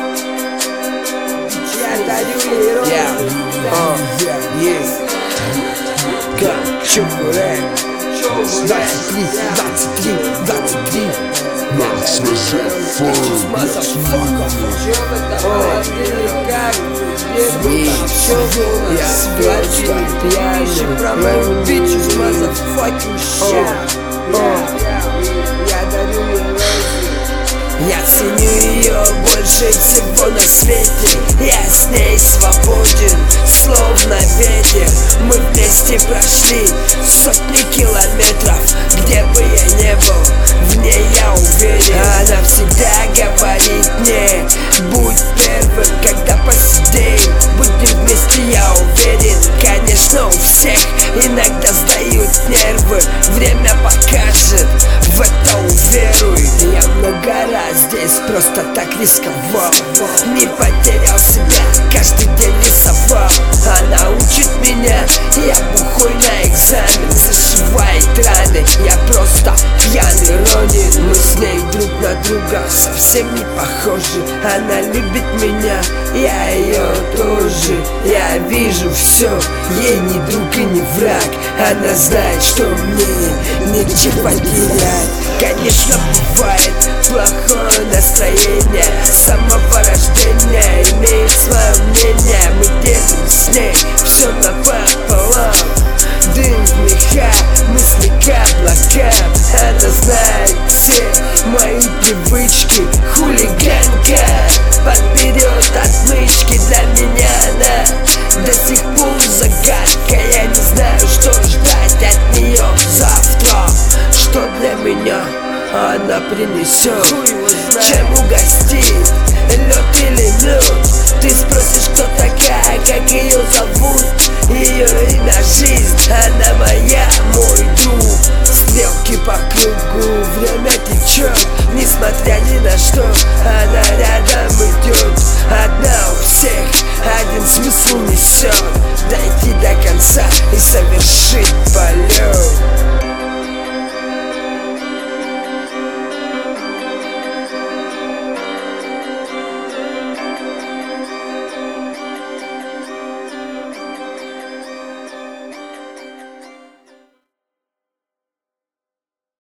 Я дарю ей розы. Чебурек. 23. Про мою bitches, motherfucking shit. Я дарю ей розы. Я ценю ее больше всего на свете. Я с ней свободен, словно ветер. Мы вместе прошли сотни километров. Где бы я не был, в ней я уверен. Она всегда говорит мне: будь первым, когда посидеем, будем вместе, я уверен. Конечно, у всех иногда сдают нервы. Время покажет, в это уверуй. Я много раз здесь просто так рисковал, не потерял себя, каждый день рисовал. Она учит меня, я бухой на экзамен, зашивает раны. Я просто пьяный Ронин. Мы с ней друг на друга совсем не похожи. Она любит меня, я ее тоже. Я вижу все, ей не друг и не враг. Она знает, что мне нечего потерять. Конечно, бывает плохое настроение, с самого рождения имеет свое мнение. Мы делим с ней все напополам. Дым в меха, мысли к облакам. Она знает все мои привычки. Хулиганка, подберет отмычки. Для меня она до сих пор загадка. Я не знаю, что ждать от нее завтра. Что для меня она принесет.